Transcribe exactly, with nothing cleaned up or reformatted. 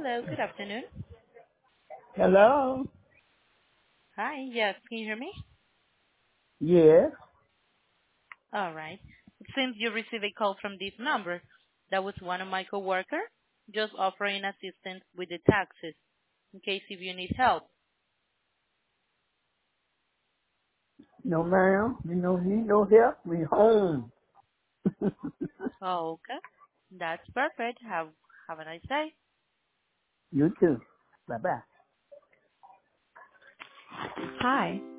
Hello, good afternoon. Hello? Hi, yes, can you hear me? Yes. All right. It seems you received a call from this number. That was one of my coworkers, just offering assistance with the taxes in case if you need help. No, ma'am. You don't need no help. We home. Oh, okay. That's perfect. Have have a nice day. You too. Bye bye. Hi.